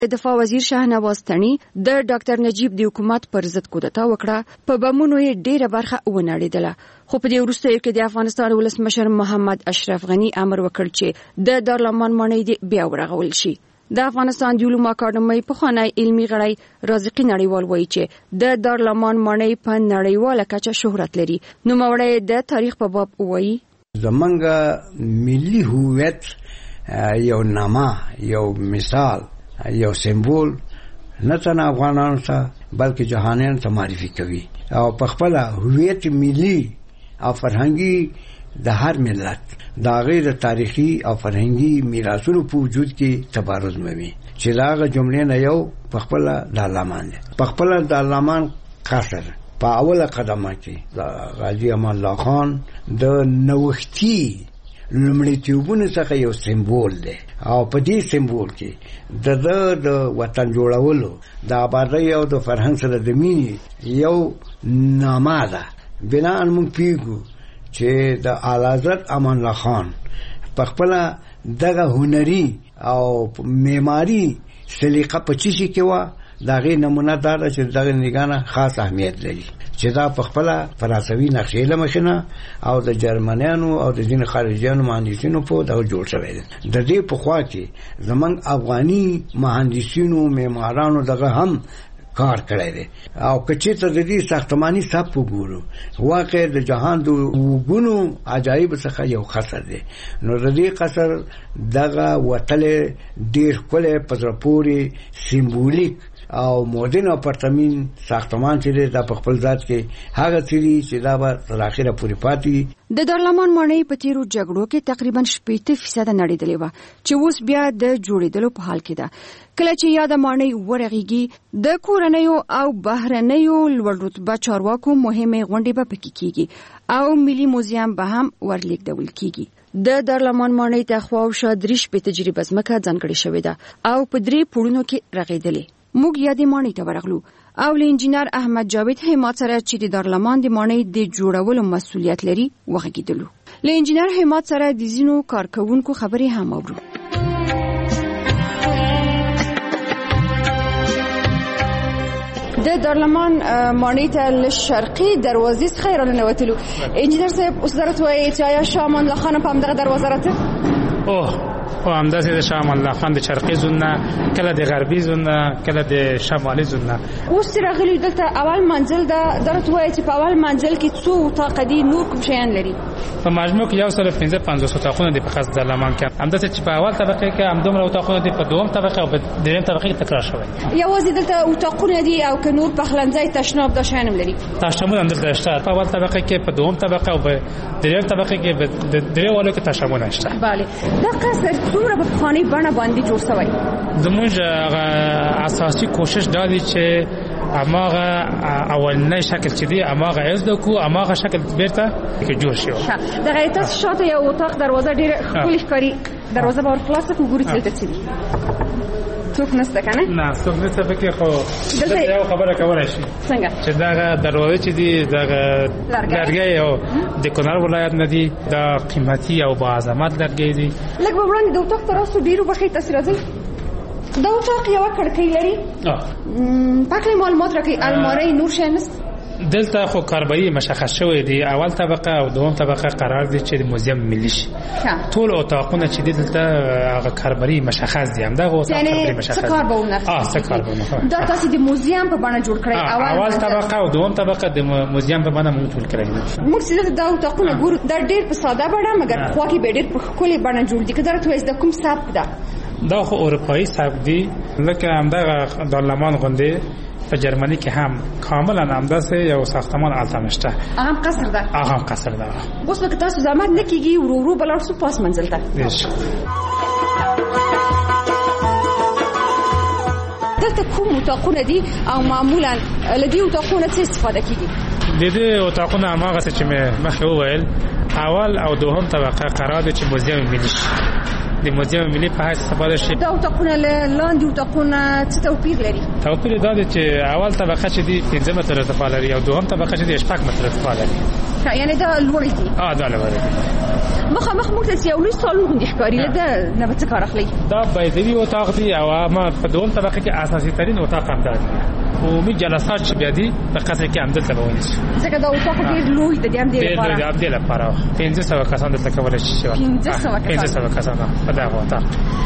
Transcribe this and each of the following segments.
دفاع وزیر شاهنواز تڼي د ډاکټر نجیب د حکومت پر ضد کودتا وکړه، په بمونو یې ډیره برخه ونړېدله. خو په دې وروسته کې د افغانستان ولسمشر محمد اشرف غني امر وکړ چې د دارالمان ماڼۍ دې بیا ورغول شي. د افغانستان د علومو اکاډمۍ پخوانی علمي غړی رازقي نړیوال وایي چې د دارالمان ماڼۍ په نړیواله کچه شهرت لري. نوموړی د تاریخ په باب وایي زمونږ ملي هویت یو نامه، یو مثال، یو سمبول نه تنه افغانانو ته بلکې جهانیانو ته معرفي کوي او په خپل هویت ملي او فرهنګي د هر ملت د غیر تاریخي او فرهنګي میراثونو په وجود کې تبارز موي چې داغه جملې نه یو په خپل دارالمان دی. په خپل دارالمان قصر په اوله قدمه کې د غازی امان الله خان د نوښتي لومړیتوبونو څخه یو سمبول دی او په دې سمبول کې د وطن جوړولو د آبادۍ او د فرهنګ سره د مینې یو نامه ده. بنا موږ پیږو چې د اعلی حضرت امان الله خان په خپل دغه هنري او معماري سلیقه په چی کې و دغه نمونه دار چې دغه نگانه خاص اهمیت لري چې دا په خپل فرانسوي نقشې لمخنه او د جرمنیانو او د دین خارجيانو مهندسینو په دغه جوړ شوی دی. د دې په خوا کې زمنګ افغاني مهندسینو معمارانو دغه هم کار کړی دی او کچې ته د دې ساختماني صف وګورو واقع د جهان د وګونو عجایب څخه یو قصر دی. نو د دې قصر دغه وتل ډیر کله پزرپوري سیمبولیک او مودرن اپارتمین ساختمان چې د خپل ذات کې هغه چیرې چې دا به تر اخره پورې پاتې. د دارالمان ماڼۍ په تیرو جګړو کې تقریبا 80% نړېدلې و چې اوس بیا د جوړېدلو په حال کې ده. کله چې یاد ماڼۍ ورغېږي د کورنیو او بهرنیو لوړ رتبه چارواکو مهمه غونډې به پکې کیږي او ملي موزیم به هم ورلیږدول کیږي. د دارالمان ماڼۍ ته خواوشا 3 تجربه ځمکه ځانګړې شوې ده او په 3 پوړونو کې رغېدلې. موږ یادې ماڼۍ ته ورغلو او له انجینر احمد جاوید همت سره چې د دارالمان د ماڼۍ د جوړولو مسؤلیت لري وغږیدلو. له انجینر همت سره د ځینو کارکونکو خبرې هم اورو. د دارالمان ماڼۍ ته له شرقي دروازې څخه راننوتلو. انجینر صاحب اوس درته وایي چې آیا شاه امان الله خان په همدغه دروازه راته؟ او همداسې د شاه امان الله خان د شرقي زون نه، کله د غربي زون نه، کله د شمالي زون نه. اوس راغلی دلته اول منزل ده. درته وایي چې په اول منزل کې څو اتاق دي، نور کوم شیان لري؟ په مجموع کې 155 اتاقونه دي په خاص دارالمان کې. همداسې چې په اول طبقه کې همدومره اتاقونه دي، په دوم طبقه او په دریم طبقه کې تکرار شوی. یوازې دلته اتاقونه دي او که نور پخلنځي تشناب دا شیان هم لري؟ تشناب هم دلته شته. په اول طبقه کې، په دوم طبقه او په دریم طبقه کې په درې والو کې تشناب شته. بله. دا قصر څومره په پخواني بڼه باندې جوړ شوی؟ زموږ اساسي کوشش دا دی چې اماغه اولنی شکل چې دی اماغه عزت کو اماغه شکل بیرته کې جوړ شي. د غیرت شاته یو اتاق دروازه ډیره ښکلې ښکاري. دروازه به خلاصه کو ګوري چې څه دي. څوک نشته کنه؟ نه څوک نشته پکې. خو دلته یو خبره کولای شي څنګه چې دا دروازه چې دی دا لرګي او د کونړ ولایت نه دی، دا قیمتي او با عظمت لرګي دی. لکه وړاندې د اتاق تراسو ډیرو بخې تاثیر راځي. دا اتاق یو کړکۍ لري. پاکه معلومات راکې الماری نور شي نست. دلته خو کاربری مشخص شوی دی. اول طبقه او دوم طبقه قرار دي چې موزیم ملي شي. ټول اتاقونه چې دلته هغه کاربری مشخص دي. همدا غو کاربری مشخص. څه کار به ونرسي؟ څه کار به ونرسي. دا تاسو د موزیم په بڼه جوړ کړی. اول طبقه او دوم طبقه د موزیم په بڼه موږ جوړ کړی. موږ چې دا اتاقونه ګورو دا ډېر په ساده بڼه مګر خو کې به ډېر په ښکلي بڼه جوړ دي. کله راته د کوم سبک ده؟ دا خو اروپایي سبک دی. لکه همدغه دارالمان غونډې په جرمني کې هم کاملا همداسې یو ساختمان التمشته. هغه قصر ده. هغه قصر ده. اوس وخت تاسو زحمت نه کیږي ورو بلار سو پاس منزل ته. دلته کوم اتاقونه دي او معمولا لدی اتاقونه څه استفاده کیږي؟ د دې اتاقونه هغه څه چې مخکې وویل، اول او دوهم طبقه قرار دي چې موزیم ملي شي. د موزیم ملي په حیث استفاده شي. دا اتاقونه لاندې اتاقونه څه توپیر لري؟ توپیر دا دی چې اول طبقه چې دی 15 متره ارتفاع لري او دوهم طبقه چې دی 8 متره ارتفاع لري. یعنی دا لوړ دي دا لوړ دي مخ موږ ته یو لوی سالون غوندي ښکاري ده نه به څه کار اخلي دا بیضوي اتاق دی او ما په دوم طبقه کې اساسي ترين اتاق هم ده او می جلسات چې بیا دي په قصر کې هم دلته وایي ځکه دا اتاق ډېر لوی دی هم ډېر لپاره ډېر لپاره 1500 کسان دلته کولای شي 1500 کسان په دا اتاق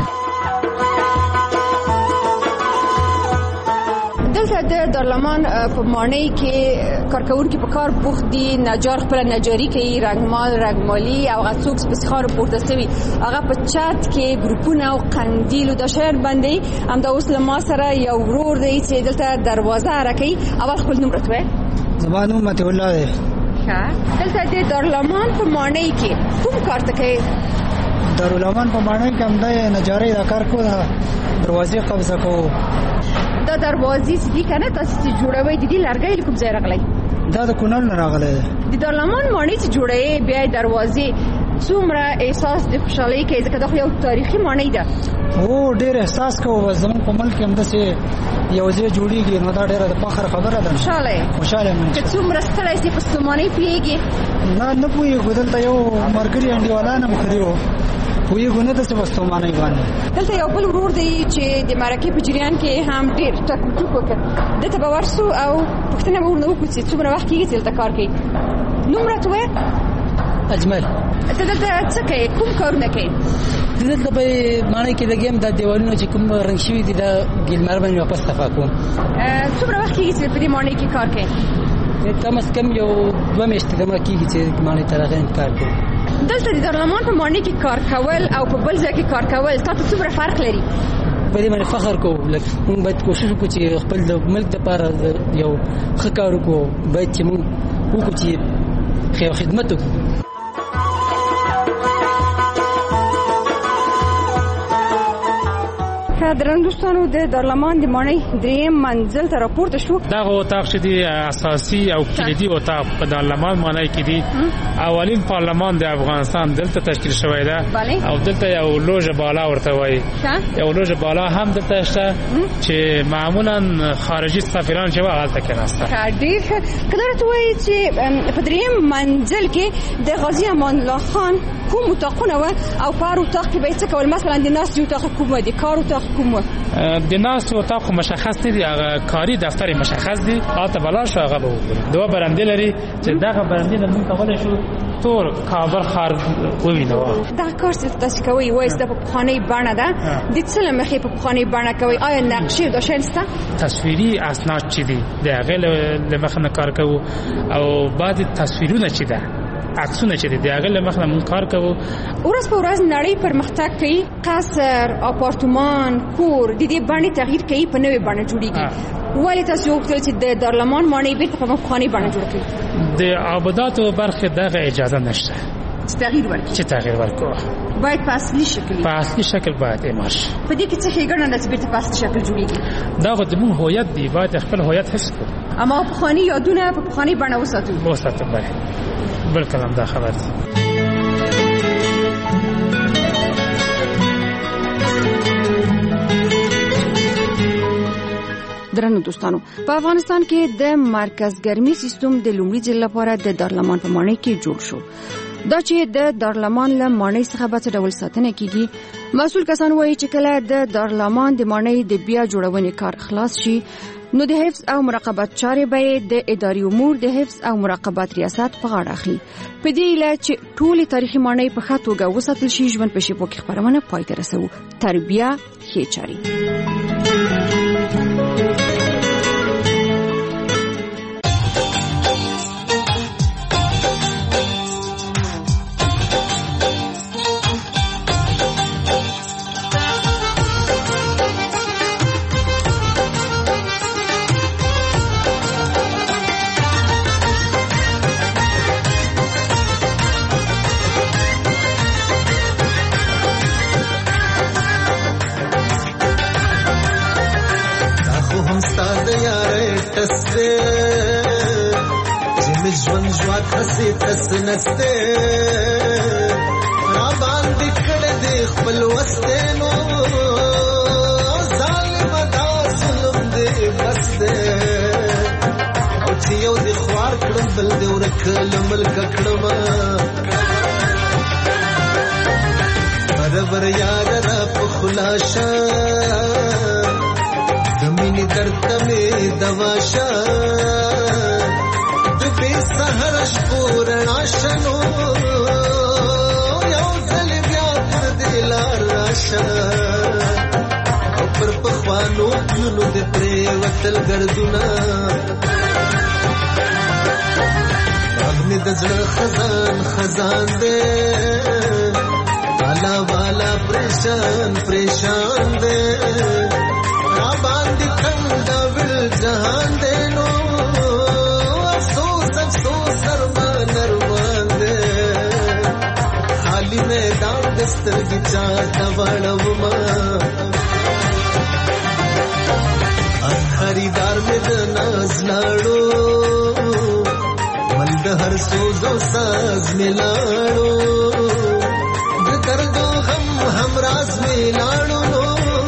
دلته د دارالمان په ماڼۍ کې کارکونکي په کار بوخت دي نجار خپل نجاری کوي رنگمالي او غڅوک سپسخار پورته سوي هغه په چت کې ګروپونه او قندیل او د شهر باندې هم د اوس لما سره یو ورور دی چې دلته دروازه راکړي اول خپل نوم راته زبانو مت الله دی ښه دلته د دارالمان په ماڼۍ کې کوم کار ته کوي دارالمان په ماڼۍ کې هم د نجاری دا کار کوي دروازې قبضه کوي دا دروازې چې دي کنه تاسو چې جوړوي د دې لرګي کوم ځای راغلی دا د کونړ نه راغلی د دارالمان ماڼۍ چې جوړوي بیا دروازې څومره احساس د خوشحالۍ کوي ځکه دا یو تاریخي ماڼۍ ده او ډېر احساس کوو زموږ په ملک هم داسې یو ځای جوړیږي نو دا ډېره د فخر خبره ده خوشاله یم چې څومره ستړی سي په ستومانۍ پوهېږي نه پوهېږو دلته یو ملګري انډیوالان هم ښه دي پوهېږو نه داسې په ستومانۍ باندې دلته یو بل ورور دی چې د مرکې په جریان کې هم ډېر ټک ټوک وکړ دلته به ورسو او پوښتنه به ورنه وکړو چې څومره وخت کېږي چې دلته کار کوي نوم راته ووایه اجمل ته دلته څه کوې کوم کارونه کوې دلته په ماڼۍ کې لګیم دا دیوالونه چې کوم رنګ شوي دي دا ګیلمار باندې واپس صفا کوم څومره وخت کېږي چې په دې ماڼۍ کې کار کوې کم از کم یو 2 میاشتې دمه کېږي چې ماڼۍ ته راغلم کار کوم دلته د دارالمان په ماڼۍ کې کار کول او په بل ځای کې کار کول تاسو څومره فرق لري په دې باندې فخر کوو لکه موږ باید کوشش وکړو چې خپل د ملک لپاره یو ښه کار وکړو باید چې موږ وکړو چې خدمت وکړو درنو دوستانو د دارالمان د ماڼۍ دریم منزل ته راپورته شو دا اتاق چې دی اساسي او کلیدي اتاق په دارالمان ماڼۍ کې دی اولین پارلمان د افغانستان دلته تشکیل شوی دی او دلته یو لوژه بالا ورته وایي یو لوژه بالا هم دلته شته چې معمولا خارجي سفیران چې هلته کېناسته ډېر ښه که دا راته وایي چې په دریم منزل کې د غازي امان الله خان کوم اتاقونه وه او په هر اتاق کې به یې څه کول مثلا د ناستې اتاق کوم و د کار اتاق کوم و د ناستې اتاق مشخص نه دي هغه کاري دفتر مشخص دي هلته به لاړ شو هغه به وګورو دوه برندې لري چې دغه برندې نه موږ کولی شو ټول کابل ښار ووینو دغه کار چې تاسو کوئ وایي د په پخوانۍ بڼه ده د څه له مخې په پخوانۍ بڼه کوئ آیا نقشې او دا شیان شته تصویري اسناد چې دي د هغې له مخې نه کار کوو او بعضې تصویرونه چې ده عکسونه چې د هغه له مخې موږ کار کوو ورځ په ورځ نړۍ پرمختګ کوي قصر اپارتمان کور د دې بڼې تغییر کوي په نوې بڼه جوړیږي ولې تاسو وغوښتل چې د دارالمان ماڼۍ بیرته په پخوانۍ بڼه جوړه کړئ د آباداتو برخې دغه اجازه نشته چې تغییر ورکړو باید په اصلي شکل باید اعمال شي په دې کې څه ښېګڼه ده چې بیرته په اصلي شکل جوړیږي دا خو زموږ هویت دی باید خپل هویت حفظ کړو اما پخواني یادونه په پخوانۍ بڼه وساتو بالکل هم دا خبر دی درنو دوستانو په افغانستان کې د مرکز ګرمي سیستم د لومړي ځل لپاره د دارالمان په ماڼۍ کې جوړ شو دا چې د دارالمان له ماڼۍ څخه به څه ډول ساتنه کیږي مسؤل کسان وایي چې کله د دارالمان د ماڼۍ د بیا جوړونې کار خلاص شي نو د حفظ او مراقبت چارې به د اداري امور د حفظ او مراقبت ریاست په غاړه اخلي په دې اله چې ټولې تاریخي ماڼۍ په ښه توګه وساتل شي ژوند په شیبو کې خپرونه پای ته رسوو تربیه ښې چارې خسي تسنسته را باندې کړه دې خپل وستنو ظالم دا ظلم دې بس دې او چې یو دې خوار کړم بل دې ورک کلمل ککړما برابر یاد را په خلاصا زمینی درته می دواشا د به سحر شپورنا شنو یو ځل بیا پر دلار راشا پر پخوانو پلونو د پرې وتل ګرځونا اغنی د زړه خزان خزان دې والا والا پریشان پریشان دې را باندې څنګه ول جهان دې نو افسوس افسوس ارمان ارمان دې خالی میدان دستر کی چاټ وړوما خریدار میں ناز لاڑو مند ہر سوز و ساز میں لاڑو درد و غم ہم راز میں لاڑو نو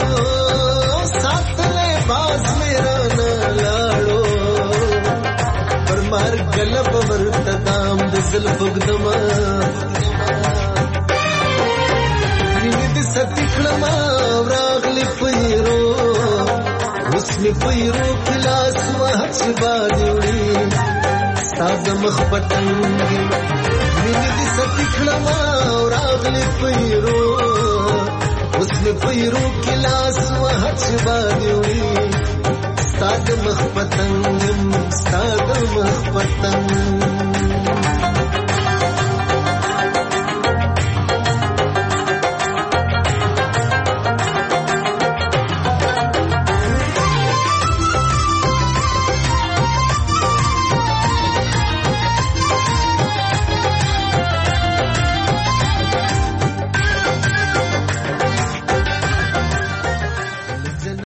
ساتھ لے باز میرا نہ لاڑو پر مار گلب مرتدام دزل فگدما نیند ستکڑما وراغلی پیرو اسمی پیرو کلاس وحچ بادیوڑی ستاد مخبتنگی مینی دی ستکڑما اور آغلی پیرو اسمی پیرو کلاس وحچ بادیوڑی ستاد مخبتنگی ستاد مخبتنگی